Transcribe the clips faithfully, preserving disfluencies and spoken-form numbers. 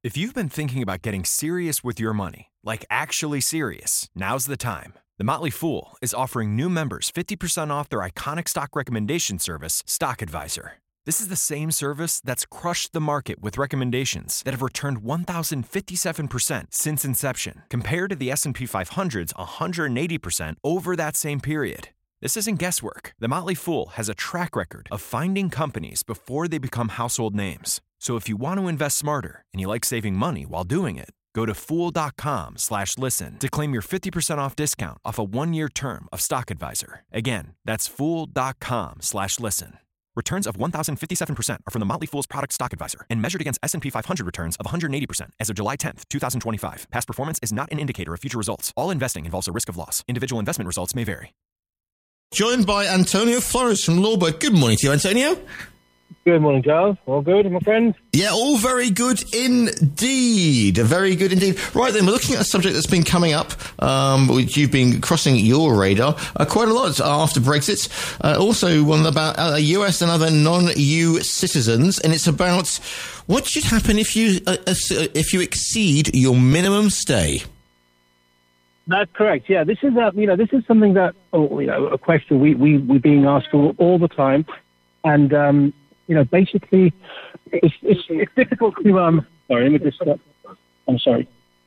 If you've been thinking about getting serious with your money, like actually serious, now's the time. The Motley Fool is offering new members fifty percent off their iconic stock recommendation service, Stock Advisor. This is the same service that's crushed the market with recommendations that have returned one thousand fifty-seven percent since inception, compared to the S and P five hundred's one hundred eighty percent over that same period. This isn't guesswork. The Motley Fool has a track record of finding companies before they become household names. So if you want to invest smarter and you like saving money while doing it, go to fool.com slash listen to claim your fifty percent off discount off a one-year term of Stock Advisor. Again, that's fool.com slash listen. Returns of one thousand fifty-seven percent are from the Motley Fool's product Stock Advisor and measured against S and P five hundred returns of one hundred eighty percent as of July tenth, twenty twenty-five. Past performance is not an indicator of future results. All investing involves a risk of loss. Individual investment results may vary. Joined by Antonio Flores from Lawbird. Good morning to you, Antonio. Good morning, Charles. All good, my friend? Yeah, all very good indeed. Very good indeed. Right then, we're looking at a subject that's been coming up, um, which you've been crossing your radar uh, quite a lot after Brexit. Uh, also, one about uh, U S and other non-E U citizens, and it's about what should happen if you uh, if you exceed your minimum stay. That's correct. Yeah, this is a, you know this is something that oh, you know a question we we we're being asked for all the time, and um, you know basically it's it's, it's difficult to um. Sorry, let me just. Uh, I'm sorry.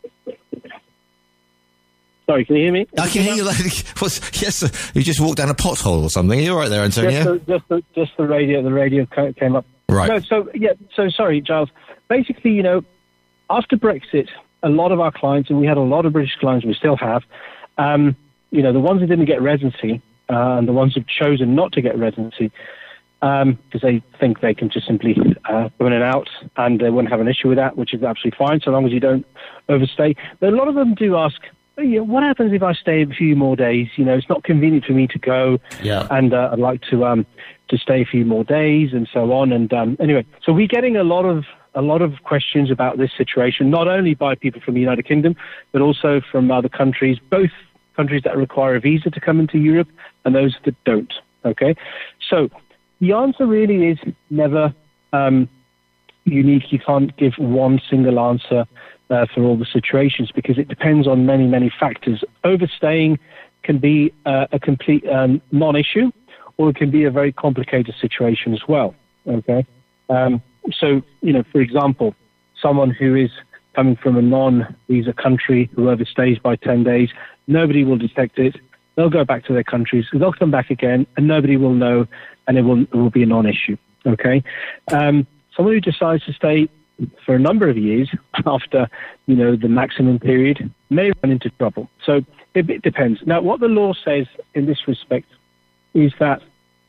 Sorry, can you hear me? I can hear you. Like, yes, sir. You just walked down a pothole or something. You're right there, Antonio. Just the, just the, just the radio. The radio came up. Right. No, so yeah. So sorry, Giles. Basically, you know, after Brexit, a lot of our clients, and we had a lot of British clients, we still have, um, you know, the ones who didn't get residency uh, and the ones who've chosen not to get residency because um, they think they can just simply uh, go in and out and they wouldn't have an issue with that, which is absolutely fine so long as you don't overstay. But a lot of them do ask, you know, what happens if I stay a few more days? You know, it's not convenient for me to go, yeah. and uh, I'd like to um, to stay a few more days and so on. And um, anyway, so we're getting a lot of a lot of questions about this situation, not only by people from the United Kingdom, but also from other countries, both countries that require a visa to come into Europe and those that don't. Okay, so the answer really is never um, unique. You can't give one single answer uh, for all the situations because it depends on many, many factors. Overstaying can be uh, a complete um, non-issue, or it can be a very complicated situation as well. Okay. Um, So, you know, for example, someone who is coming from a non-visa country who overstays by ten days, nobody will detect it. They'll go back to their countries. They'll come back again, and nobody will know, and it will, it will be a non-issue, okay? Um, someone who decides to stay for a number of years after, you know, the maximum period may run into trouble. So it, it depends. Now, what the law says in this respect is that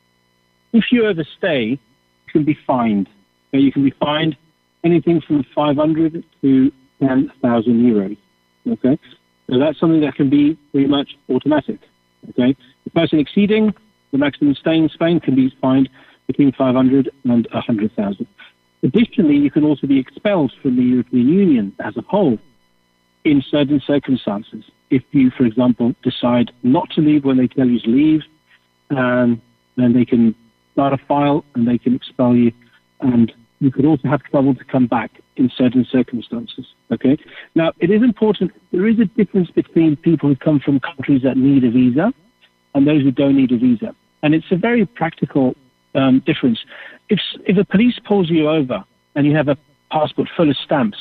if you overstay, you can be fined. So you can be fined anything from five hundred to ten thousand euros. Okay, so that's something that can be pretty much automatic. Okay, the person exceeding the maximum stay in Spain can be fined between five hundred and one hundred thousand. Additionally, you can also be expelled from the European Union as a whole in certain circumstances. If you, for example, decide not to leave when they tell you to leave, um, then they can start a file and they can expel you. And you could also have trouble to come back in certain circumstances, okay? Now, it is important, there is a difference between people who come from countries that need a visa and those who don't need a visa. And it's a very practical um, difference. If, if a police pulls you over and you have a passport full of stamps,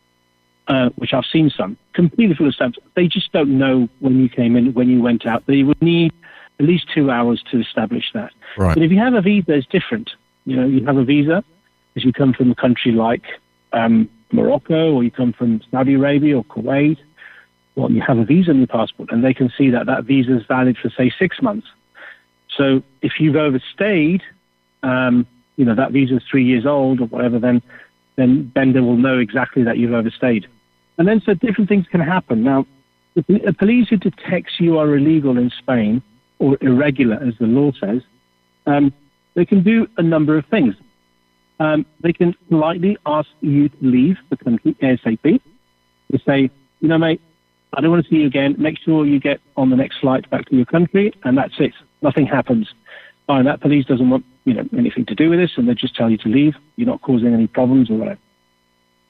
uh, which I've seen some, completely full of stamps, they just don't know when you came in, when you went out. They would need at least two hours to establish that. Right. But if you have a visa, it's different. You know, you have a visa, as you come from a country like um, Morocco, or you come from Saudi Arabia or Kuwait, well, you have a visa in your passport, and they can see that that visa is valid for, say, six months. So if you've overstayed, um, you know, that visa is three years old or whatever, then then Bender will know exactly that you've overstayed. And then so different things can happen. Now, if a police who detects you are illegal in Spain, or irregular, as the law says, um, they can do a number of things. Um, they can politely ask you to leave the country ASAP. They say, you know, mate, I don't want to see you again. Make sure you get on the next flight back to your country, and that's it. Nothing happens. Fine, that police doesn't want, you know, anything to do with this, and they just tell you to leave. You're not causing any problems or whatever.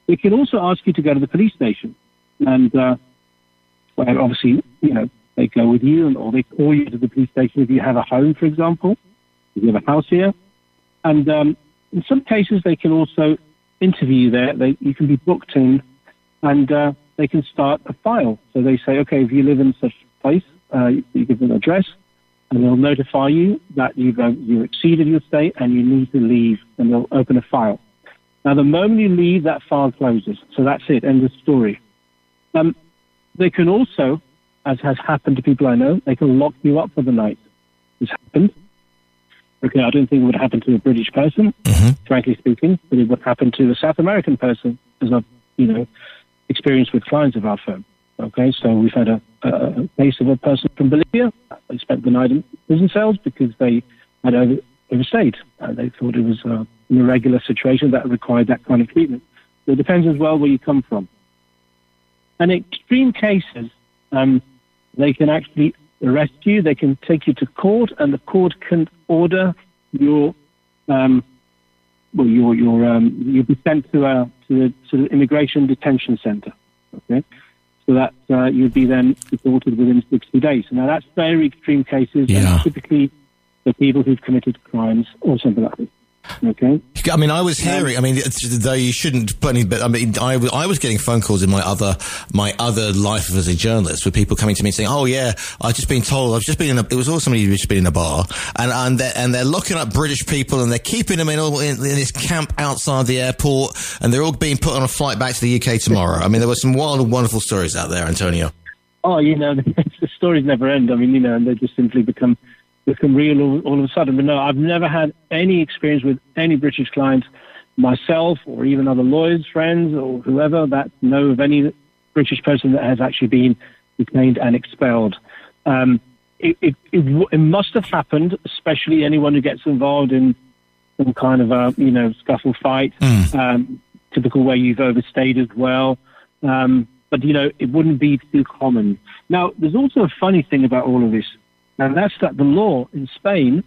They can also ask you to go to the police station, and uh, where obviously, you know, they go with you, and or they call you to the police station if you have a home, for example, if you have a house here. And um, in some cases, they can also interview you there. They, you can be booked in, and uh, they can start a file. So they say, okay, if you live in such a place, uh, you give them an address, and they'll notify you that you've uh, you exceeded your stay and you need to leave, and they'll open a file. Now, the moment you leave, that file closes. So that's it, end of story. Um, they can also, as has happened to people I know, they can lock you up for the night. This happened. Okay, I don't think it would happen to a British person, mm-hmm. frankly speaking, but it would happen to a South American person, as I've, you know, experienced with clients of our firm. Okay, so we've had a, a case of a person from Bolivia. They spent the night in prison cells because they had over, overstayed. Uh, they thought it was uh, an irregular situation that required that kind of treatment. So it depends as well where you come from. And in extreme cases, um, they can actually arrest you. They can take you to court, and the court can order your, um, well, your your um, you'll be sent to a to a to the immigration detention center. Okay, so that uh, you'll be then deported within sixty days. Now that's very extreme cases, yeah. and typically the people who've committed crimes or something like this. Okay. I mean, I was hearing. I mean, though you shouldn't put any, but I mean, I, I was getting phone calls in my other my other life as a journalist with people coming to me saying, "Oh yeah, I've just been told. I've just been in a. It was all somebody who's just been in a bar, and and they're, and they're locking up British people, and they're keeping them in all in, in this camp outside the airport, and they're all being put on a flight back to the U K tomorrow." I mean, there were some wild and wonderful stories out there, Antonio. Oh, you know, the stories never end. I mean, you know, and they just simply become. become real all, all of a sudden. But no, I've never had any experience with any British clients, myself or even other lawyers, friends or whoever, that know of any British person that has actually been detained and expelled. Um, it, it, it, it must have happened, especially anyone who gets involved in some kind of a, you know, scuffle fight, mm. um, typical where you've overstayed as well. Um, but, you know, it wouldn't be too common. Now, there's also a funny thing about all of this. And that's that the law in Spain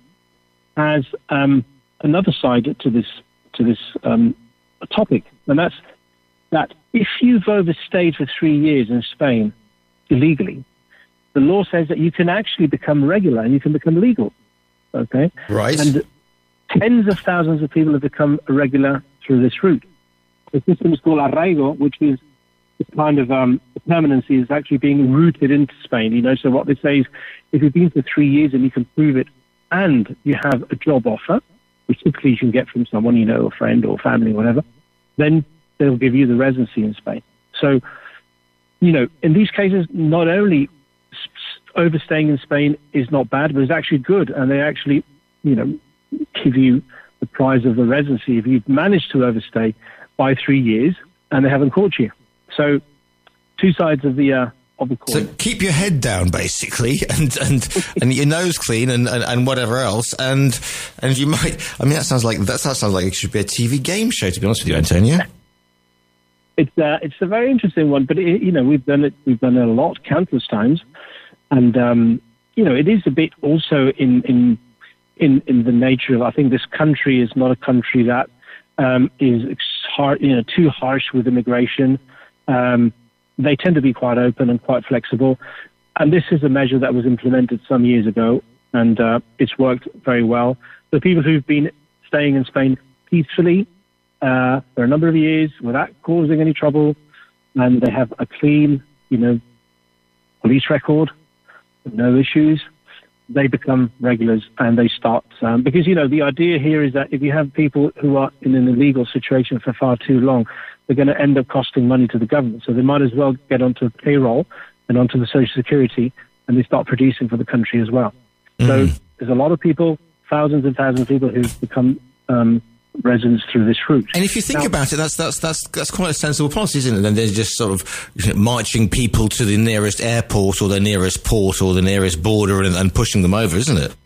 has um, another side to this to this um, topic, and that's that if you've overstayed for three years in Spain illegally, the law says that you can actually become regular and you can become legal. Okay, right? And tens of thousands of people have become regular through this route. The system is called arraigo, which is the kind of um, permanency is actually being rooted into Spain. You know, so what they say is, if you've been for three years and you can prove it, and you have a job offer, which typically you can get from someone, you know, a friend or family or whatever, then they'll give you the residency in Spain. So, you know, in these cases, not only overstaying in Spain is not bad, but it's actually good, and they actually, you know, give you the prize of the residency if you've managed to overstay by three years and they haven't caught you. So, two sides of the uh, of the coin. So keep your head down, basically, and and, and your nose clean, and, and, and whatever else, and and you might. I mean, that sounds like that sounds like it should be a T V game show. To be honest with you, Antonio. It's uh, it's a very interesting one, but it, you know, we've done it we've done it a lot, countless times, and um, you know, it is a bit also in in in in the nature of, I think this country is not a country that um, is hard, you know, too harsh with immigration. Um, they tend to be quite open and quite flexible. And this is a measure that was implemented some years ago, and uh, it's worked very well. The people who've been staying in Spain peacefully uh, for a number of years without causing any trouble, and they have a clean, you know, police record, no issues, they become regulars and they start. Um, because, you know, the idea here is that if you have people who are in an illegal situation for far too long, they're going to end up costing money to the government. So they might as well get onto a payroll and onto the Social Security, and they start producing for the country as well. Mm. So there's a lot of people, thousands and thousands of people who've become um, residents through this route. And if you think now, about it, that's that's that's that's quite a sensible policy, isn't it? Then they're just sort of, you know, marching people to the nearest airport or the nearest port or the nearest border and, and pushing them over, isn't it?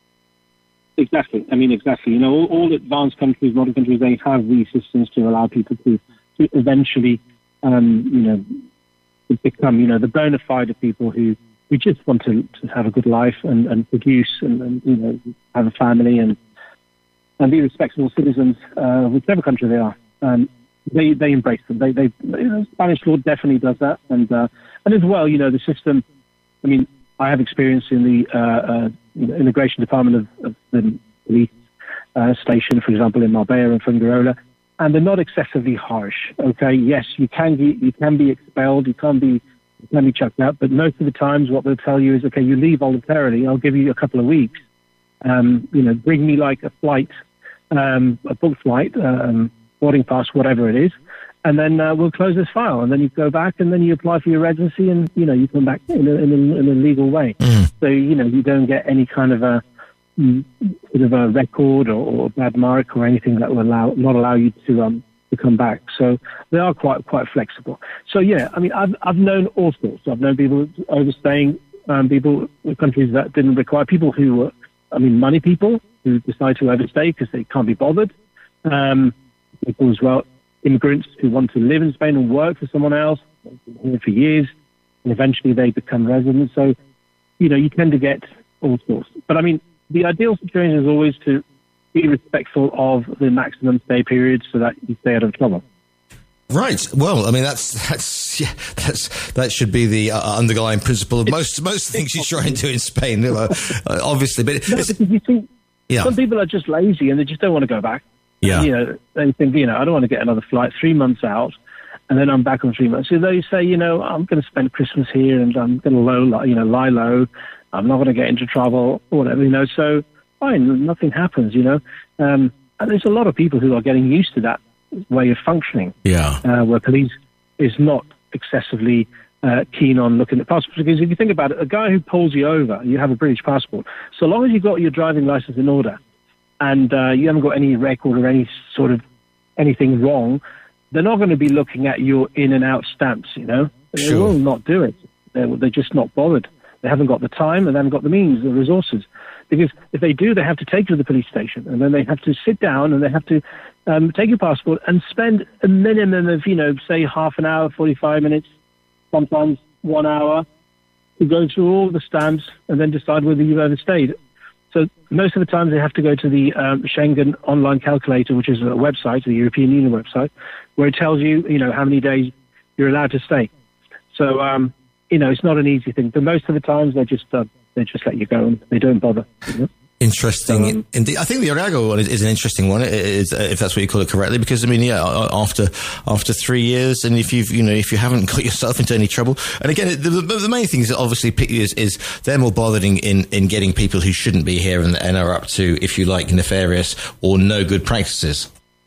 Exactly. I mean, exactly. You know, all, all advanced countries, modern countries, they have these systems to allow people to, to eventually, um, you know, to become, you know, the bona fide people who, who just want to, to have a good life and, and produce and, and, you know, have a family and and be respectable citizens, uh, whichever country they are. Um, they they embrace them. They they you know, Spanish law definitely does that, and uh, and as well, you know, the system. I mean, I have experience in the uh, uh, immigration department of, of the police uh, station, for example, in Marbella and Fuengirola, and they're not excessively harsh. Okay, yes, you can be you can be expelled, you can be you can be chucked out, but most of the times, what they'll tell you is, okay, you leave voluntarily. I'll give you a couple of weeks. Um, you know, bring me like a flight, um, a book flight. Um, boarding pass, whatever it is, and then uh, we'll close this file, and then you go back, and then you apply for your residency, and you know you come back in a, in a, in a legal way. Mm. So you know you don't get any kind of a mm, sort of a record or, or bad mark or anything that will allow not allow you to um to come back. So they are quite quite flexible. So yeah, I mean I've I've known all sorts. I've known people overstaying, um, people in countries that didn't require, people who were, I mean, money people who decide to overstay because they can't be bothered. Um, People as well, immigrants who want to live in Spain and work for someone else, been here for years, and eventually they become residents. So, you know, you tend to get all sorts. But I mean, the ideal situation is always to be respectful of the maximum stay period so that you stay out of trouble. Right. Well, I mean, that's that's yeah, that's that should be the uh, underlying principle of most most things you try and do in Spain, uh, obviously. But no, because you see, yeah. some people are just lazy and they just don't want to go back. Yeah. You know, they think, you know, I don't want to get another flight three months out, and then I'm back on three months. So they say, you know, I'm going to spend Christmas here, and I'm going to low, you know, lie low. I'm not going to get into trouble or whatever, you know. So fine, nothing happens, you know. Um, and there's a lot of people who are getting used to that way of functioning. Yeah. Uh, where police is not excessively uh, keen on looking at passports, because if you think about it, a guy who pulls you over, you have a British passport. So long as you've got your driving license in order, and uh, you haven't got any record or any sort of anything wrong, they're not going to be looking at your in and out stamps, you know. They Sure. will not do it. They're, they're just not bothered. They haven't got the time, and they haven't got the means, the resources. Because if they do, they have to take you to the police station, and then they have to sit down, and they have to um, take your passport and spend a minimum of, you know, say half an hour, forty-five minutes, sometimes one hour, to go through all the stamps and then decide whether you've overstayed. So most of the time they have to go to the um, Schengen online calculator, which is a website, the European Union website, where it tells you, you know, how many days you're allowed to stay. So, um, you know, it's not an easy thing. But most of the times they just uh, they just let you go and they don't bother. You know? Interesting. Um, Indeed. I think the Arago one is, is an interesting one, is, uh, if that's what you call it correctly, because I mean, yeah, after after three years, and if you've you know if you haven't got yourself into any trouble, and again, the, the, the main thing is obviously is, is they're more bothered in, in, in getting people who shouldn't be here and, and are up to, if you like, nefarious or no good practices.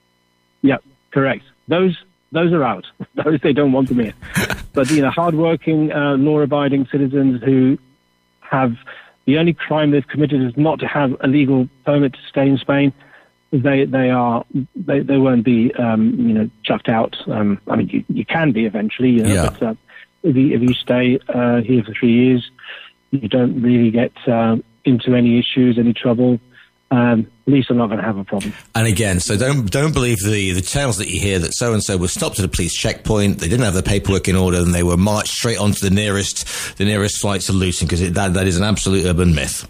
Yeah, correct. Those those are out. Those they don't want them here. But you know, hardworking, uh, law-abiding citizens who have. The only crime they've committed is not to have a legal permit to stay in Spain. They they are they, they won't be um, you know chucked out. Um, I mean, you, you can be eventually, you know, yeah. but uh, if you if you stay uh, here for three years, you don't really get uh, into any issues, any trouble. Um, police are not going to have a problem. And again, so don't don't believe the, the tales that you hear that so and so was stopped at a police checkpoint. They didn't have their paperwork in order, and they were marched straight onto the nearest the nearest flight to Luton, because that that is an absolute urban myth.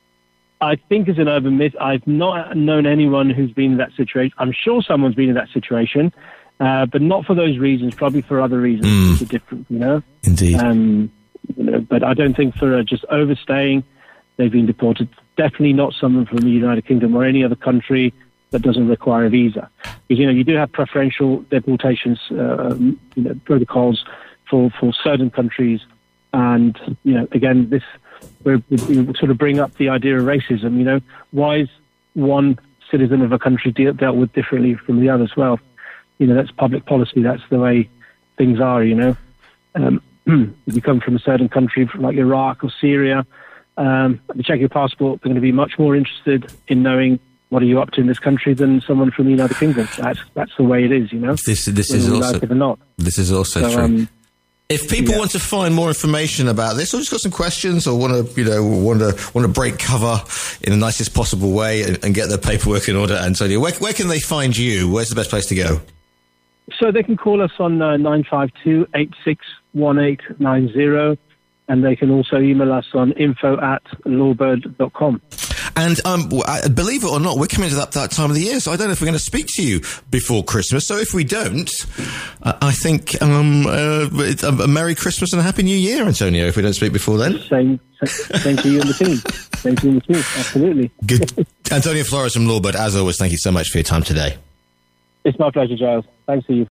I think it's an urban myth. I've not known anyone who's been in that situation. I'm sure someone's been in that situation, uh, but not for those reasons. Probably for other reasons. Mm. It's different, you know. Indeed. Um, you know, but I don't think for uh, just overstaying, they've been deported. Definitely not someone from the United Kingdom or any other country that doesn't require a visa. Because, you know, you do have preferential deportations, uh, you know, protocols for, for certain countries. And, you know, again, this, we're, we sort of bring up the idea of racism, you know. Why is one citizen of a country de- dealt with differently from the others? Well, you know, that's public policy. That's the way things are, you know. Um, if you come from a certain country like Iraq or Syria, Um, to check your passport, they're going to be much more interested in knowing what are you up to in this country than someone from the United Kingdom. That's that's the way it is, you know. This this is also like it or not. This is also so, true. Um, if people yeah. want to find more information about this, or just got some questions, or want to you know want to want to break cover in the nicest possible way and, and get their paperwork in order, Antonio, where where can they find you? Where's the best place to go? So they can call us on uh, nine five two, eight six one eight nine zero. And they can also email us on info at lawbird dot com. And um, believe it or not, we're coming to that, that time of the year, so I don't know if we're going to speak to you before Christmas. So if we don't, uh, I think um, uh, it's a Merry Christmas and a Happy New Year, Antonio, if we don't speak before then. Same, same to you and the team. Same to you and the team, absolutely. Good. Antonio Flores from Lawbird, as always, thank you so much for your time today. It's my pleasure, Giles. Thanks to you.